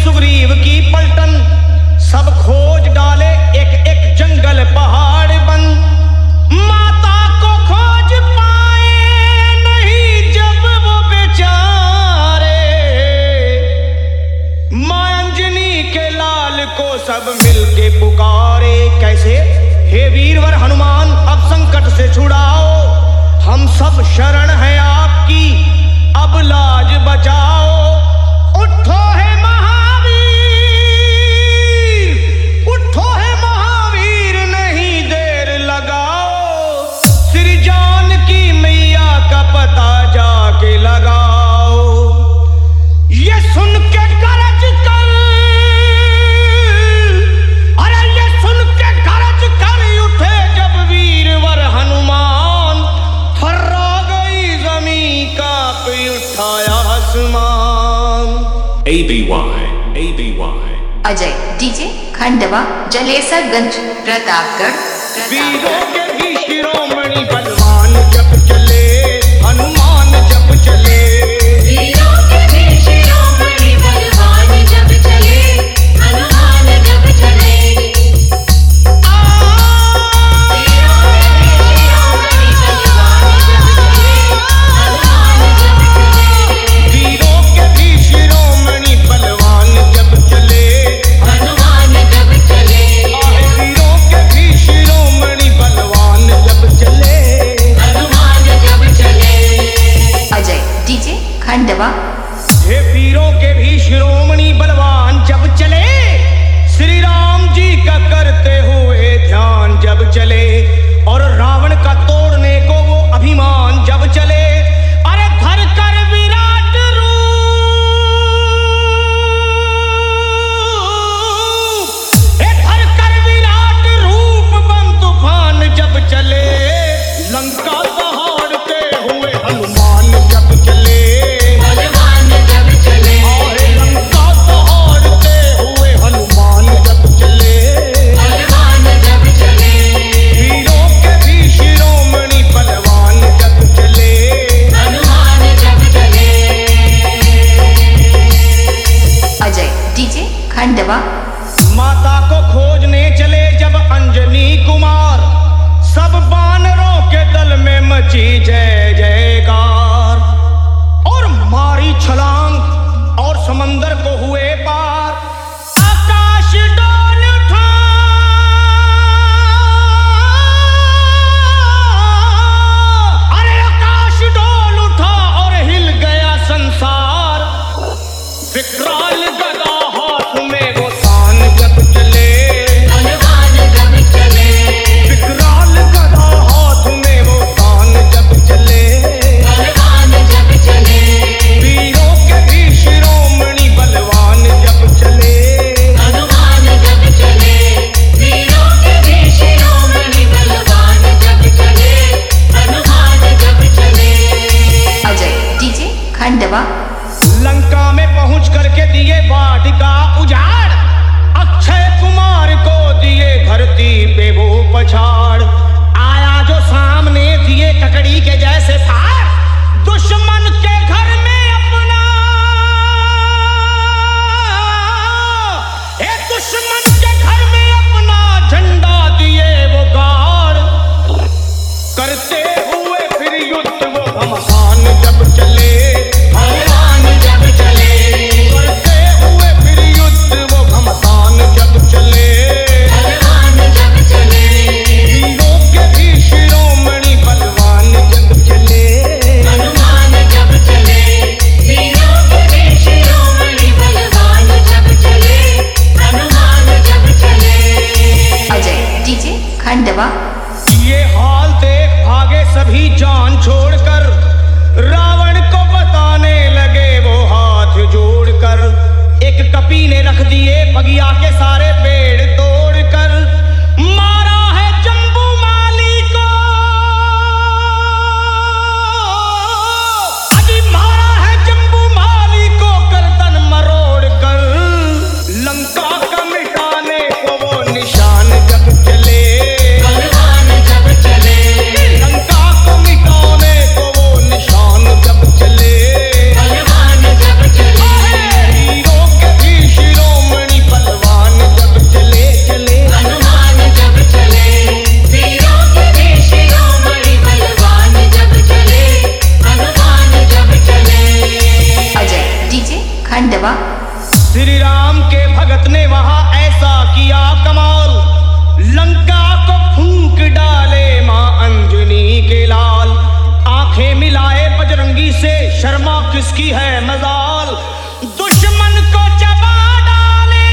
सुग्रीव की पलटन, सब खोज डाले एक एक जंगल पहाड़ बन। माता को खोज पाए नहीं जब वो बेचारे, मां अंजनी के लाल को सब मिलके पुकारे। कैसे? हे वीरवर हनुमान अब संकट से छुड़ाओ, हम सब शरण हैं आपकी, अब लाज बचाओ। उठो है महावीर, उठो है महावीर, नहीं देर लगाओ। श्री जानकी मैया का पता जाके लगाओ। ये सुन के गरज कर, अरे ये सुन के गरज कर उठे जब वीरवर हनुमान। थर्रा गई जमीन कांप उठाया आसमान। ABY Ajay DJ Khandwa Jalesarganj Pratapgarh. वीरों के भी शिरोमणि बलवान जब चले, हनुमान जब चले। वीरों के भी शिरोमणि बलवान जब चले, हनुमान जब चले। वीरों के भी शिरोमणि बलवान जब चले, हनुमान जब चले। वीरों के भी शिरोमणि बलवान जब चले, हनुमान जब चले। अजय डीजे खंडवा। हे वीरों के भी शिरोमणि बलवान जब चले, श्री राम जी का करते हुए ध्यान जब चले, और रावण का तोड़ने को वो अभिमान जब चले। अरे धर कर विराट रूप, धर कर विराट रूप बन तूफान जब चले। लंका दहाड़ते हुए हनुमान जब चले, हनुमान जब चले। लंका दहाड़ते हुए हनुमान जब चले। हनुमान जब चले। वीरों के भी शिरोमणि बलवान जब चले, हनुमान जब चले। अजय डीजे खंडवा। माता को खोजने चले जब अंजनी कुमार, सब बानरों के दल में मची जय जयकार। और मारी छलांग और समंदर को हुए पार। आकाश डोल उठा, अरे आकाश डोल उठा और हिल गया संसार। विकराल गदा हाथ में वो तान जब चले, हनुमान जब चले। विकराल गदा हाथ में वो तान जब चले। हनुमान जब चले। वीरों के भी शिरोमणि बलवान जब चले, हनुमान जब चले। वीरों के भी शिरोमणि बलवान जब चले, हनुमान जब चले। अजय डीजे खंडवा। लंका में पहुंच करके दिए वाटिका उजाड़, अक्षय कुमार को दिए धरती पे वो पछाड़। आया जो सामने दिए ककड़ी के जैसे फाड़, दुश्मन के घर में अपना, दुश्मन के घर में अपना झंडा दिए वो गाड़। करते हुए फिर युद्ध वो घमसान जब चले, हनुमान जब चले। करते हुए फिर युद्ध वो घमसान जब चले। हनुमान जब चले। वीरों के भी शिरोमणि बलवान जब चले, से शर्मा किसकी है मजाल, दुश्मन को चबा डाले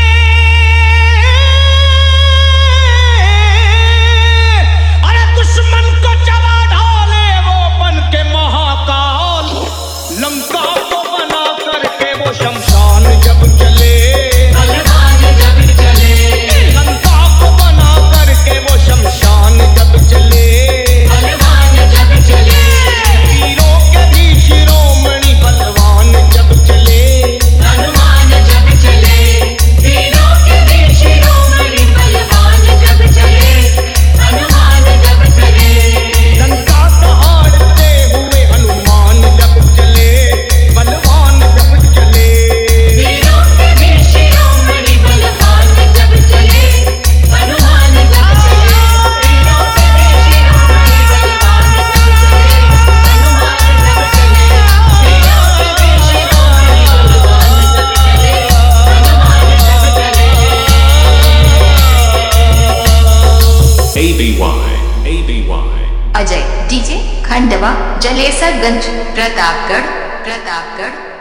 अरे दुश्मन को चबा डाले वो बन के महाकाल, लंका को बना करके वो शमशान जब चले, बलवान जब चले, लंका को बना करके वो शमशान जब चले, बलवान जब चले, वीरों के भी शिरोमणि बलवान जब चले, हनुमान जब चले, वीरों के भी शिरोमणि बलवान जब चले, हनुमान जब चले, लंका दहाड़ते हुए हनुमान जब चले, बलवान जब चले, वीरों के भी शिरोमणि बलवान जब चले, हनुमान जब चले, वीरों के भी शिरोमणि बलवान जब चले, हनुमान जब चले, वीरों के भी शिरोमणि बलवान जब चले, हनुमान जब चले। ABY. अजय डीजे खंडवा जलेसरगंज प्रतापगढ़।